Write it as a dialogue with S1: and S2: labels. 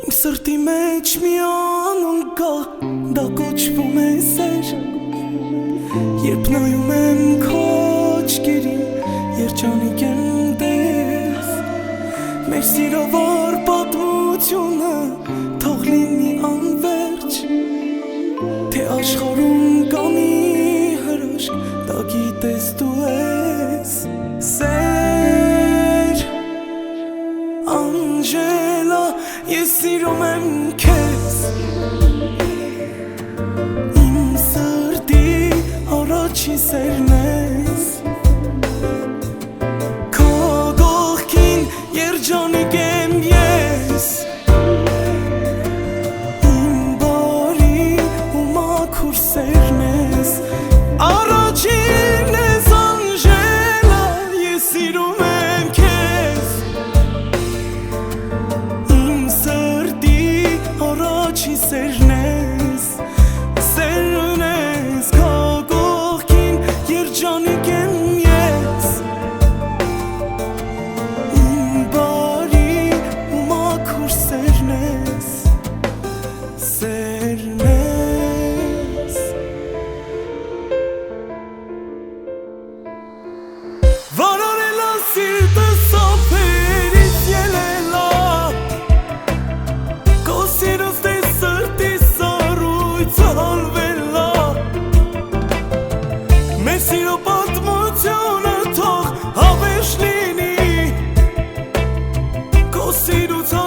S1: Իմ սրտի մեջ մի անուն կա, դա կոչվում է սեր։ Երբ նայում եմ քո աչքերին, երջանիկ եմ տես։ Մեր սիրավոր պատմությունը թող լինի անվերջ, թե աշխարհում կա մի հրաշք, դա գիտես դու ես։ Սեր, Անժելա, ես սիրում եմ քեզ, իմ սրտի առաջի սերն ես, քո կողքին երջանիկ եմ ես, իմ բարի ու մաքուր սերն ես, առաջին ես Անժելա, ես սիրում եմ քեզ, իմ սրտի առաջի սերն ես, սերն ես, քո կողքին երջանիկ եմ ես, իմ բարի ու մաքուր սերն ես, սերն ես։ Վարարելա սիրտս ափերից ելելա, քո սիրուց դե սրտի սառույցը հալվելա, մեր սիրո պատմությունը թող հավերժ լինի, քո սիրուց